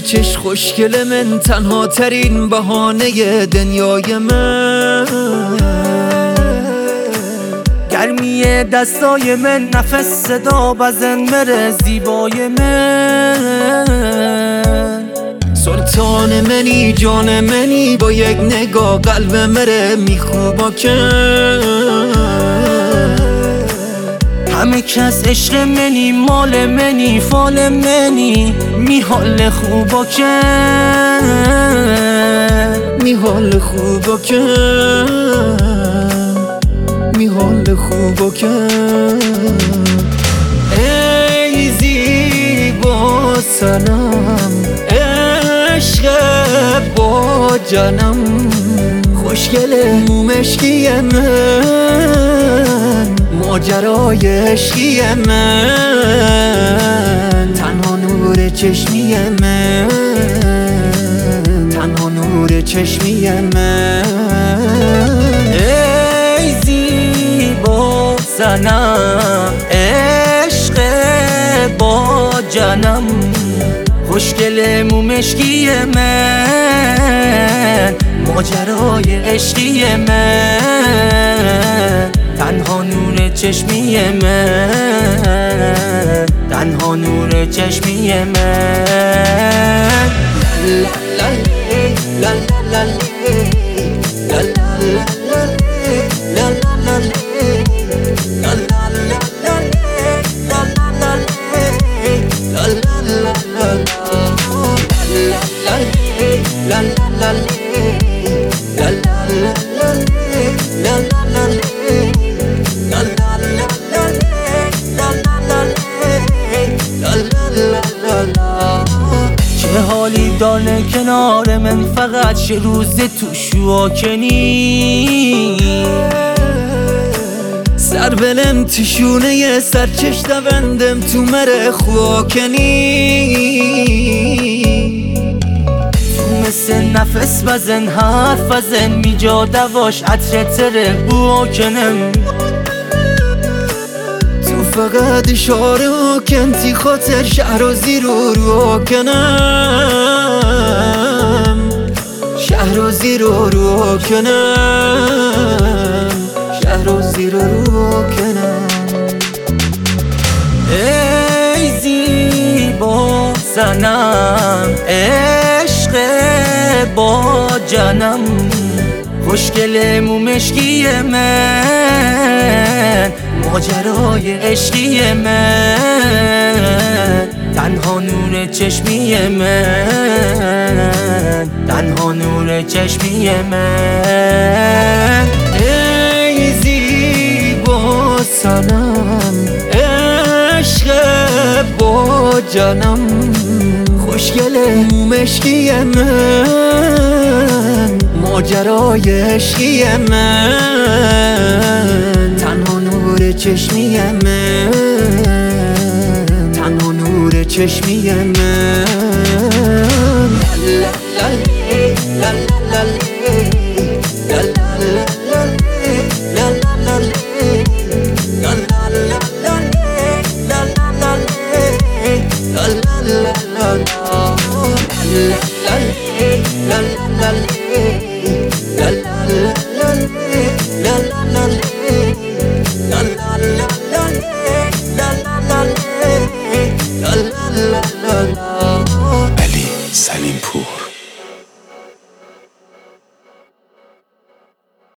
چش خوشگل من، تنها ترین بهانه دنیای من. گرمی دستای من، نفس صدا بزن مره زیبای من. سلطان منی جان منی، با یک نگاه قلب مره میخوبا کن. همه کس عشق منی، مال منی، فال منی، می حال خوبا کن، می حال خوبا کن، می حال خوبا کن. ای زیبا سنم، عشق با جانم، خوشگل مومشکی من، ماجرای عشقی من، تنها نور چشمی من، تنها نور چشمی من. ای زیبا سنم، عشق با جانم، خوشگل مومشکی من، ماجرای عشقی من، تنها نور چشمی من، تنها نور چشمی من. لا لا لا لا لا لا چه حالی داره کنار من، فقط چه روز تو شواکنی. سر بلم تشونه سرچش دوندم تو مره خواکنی. مثل نفس بزن حرف بزن، میجا دواش عطر تره بواکنم. تو فقط اشاره کنتی خاطر شهر و زیر رو کنم، شهر و زیر رو کنم، شهر و زیر رو کنم. ای زیبا سنم، عشق با جانم، خوشگل مومشکی من، ماجرای عشقی من، تنها نور چشمی من، تنها نور چشمی من. ای زیبا سنم، عشق با جانم، خوشگل مومشکی من، ماجرای عشقی من، تنها نور چشمی من، تنها نور چشمی من. علی سلیمپور.